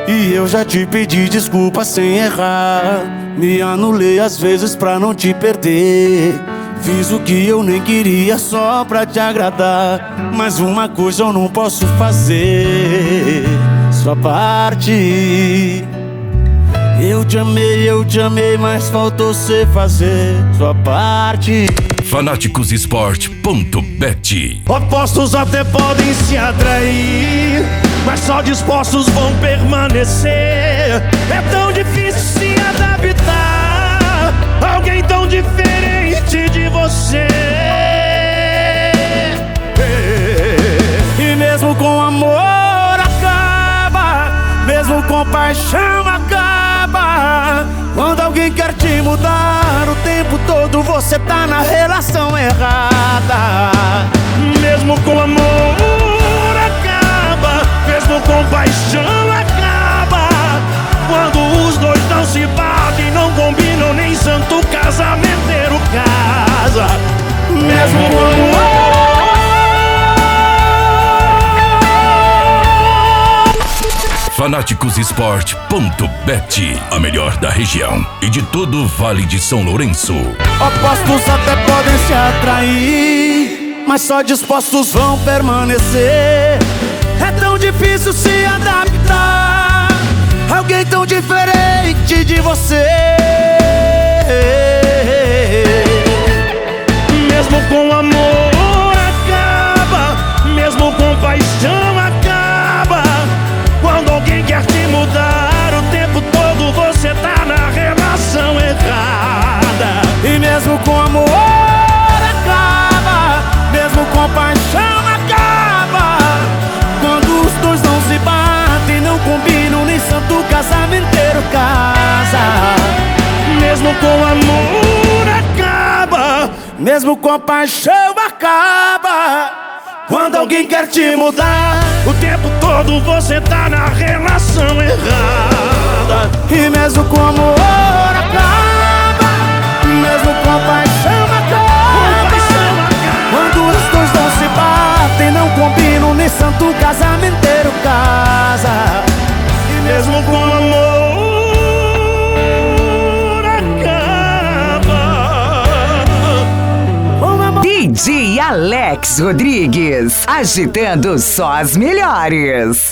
E eu já te pedi desculpa sem errar. Me anulei às vezes pra não te perder. Fiz o que eu nem queria só pra te agradar. Mas uma coisa eu não posso fazer: sua parte. Eu te amei, mas faltou cê fazer sua parte. Fanáticosesporte.bet. Opostos até podem se atrair, mas só dispostos vão permanecer. É tão difícil se adaptar a alguém tão diferente de você. E mesmo com amor acaba, mesmo com paixão acaba. Quando alguém quer te mudar, o tempo todo você tá na relação errada. Mesmo com amor acaba, mesmo com paixão acaba. Quando os dois não se batem, não combinam, nem santo casamenteiro casa. Mesmo com amor. Fanáticosesporte.bet. A melhor da região e de todo o Vale de São Lourenço. Opostos até podem se atrair, mas só dispostos vão permanecer. É tão difícil se adaptar a alguém tão diferente de você. Mesmo com amor acaba, mesmo com paixão acaba. Quando alguém quer te mudar, o tempo todo você tá na relação errada. E mesmo com amor acaba, mesmo com paixão acaba. Quando os dois não se batem, não combinam, nem santo casamenteiro casa. Mesmo com amor acaba, mesmo com paixão acaba. Quando alguém quer te mudar, o tempo todo você tá na relação errada. E mesmo com amor acaba, mesmo com paixão acaba. Quando os dois não se batem, não combinam, nem santo casamenteiro casa. E mesmo com amor acaba. DJ Alex Rodrigues, agitando só as melhores.